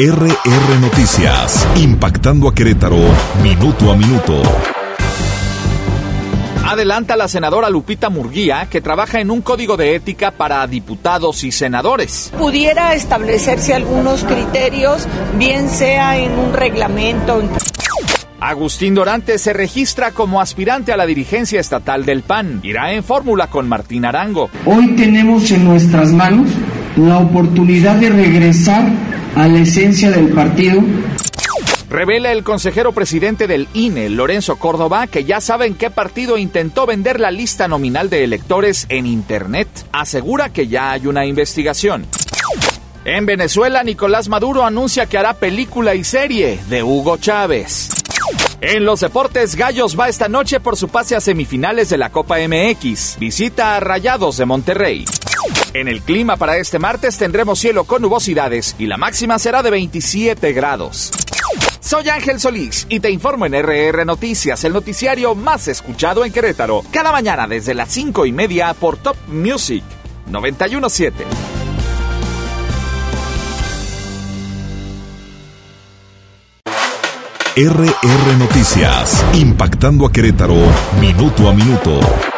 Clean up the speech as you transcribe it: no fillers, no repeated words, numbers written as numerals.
RR Noticias, impactando a Querétaro, minuto a minuto. Adelanta la senadora Lupita Murguía que trabaja en un código de ética para diputados y senadores. Pudiera establecerse algunos criterios, bien sea en un reglamento. Agustín Dorantes se registra como aspirante a la dirigencia estatal del PAN. Irá en fórmula con Martín Arango. Hoy tenemos en nuestras manos la oportunidad de regresar a la esencia del partido. Revela el consejero presidente del INE, Lorenzo Córdoba, que ya saben qué partido intentó vender la lista nominal de electores en Internet. Asegura que ya hay una investigación. En Venezuela, Nicolás Maduro anuncia que hará película y serie de Hugo Chávez. En los deportes, Gallos va esta noche por su pase a semifinales de la Copa MX. Visita a Rayados de Monterrey. En el clima para este martes tendremos cielo con nubosidades y la máxima será de 27 grados. Soy Ángel Solís y te informo en RR Noticias, el noticiario más escuchado en Querétaro. Cada mañana desde las 5:30 por Top Music 91.7. RR Noticias, impactando a Querétaro, minuto a minuto.